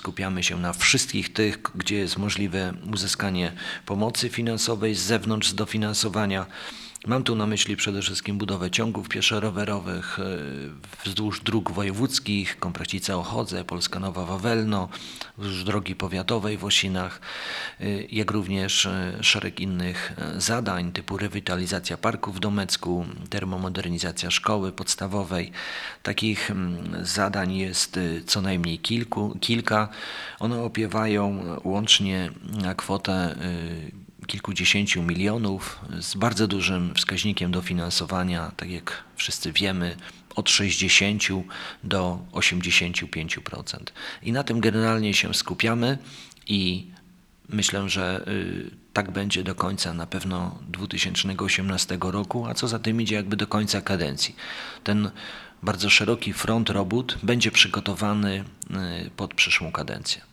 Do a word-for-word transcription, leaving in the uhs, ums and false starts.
skupiamy się na wszystkich tych, gdzie jest możliwe uzyskanie pomocy finansowej z zewnątrz, z dofinansowania. Mam tu na myśli przede wszystkim budowę ciągów pieszo-rowerowych wzdłuż dróg wojewódzkich, Komprocice-Ochodze, Polska Nowa-Wawelno, wzdłuż drogi powiatowej w Osinach, jak również szereg innych zadań typu rewitalizacja parku w Domecku, termomodernizacja szkoły podstawowej. Takich zadań jest co najmniej kilku, kilka. One opiewają łącznie na kwotę kilkudziesięciu milionów z bardzo dużym wskaźnikiem dofinansowania, tak jak wszyscy wiemy, od sześćdziesięciu do osiemdziesięciu pięciu procent. I na tym generalnie się skupiamy i myślę, że tak będzie do końca na pewno dwa tysiące osiemnastego roku, a co za tym idzie jakby do końca kadencji. Ten bardzo szeroki front robót będzie przygotowany pod przyszłą kadencję.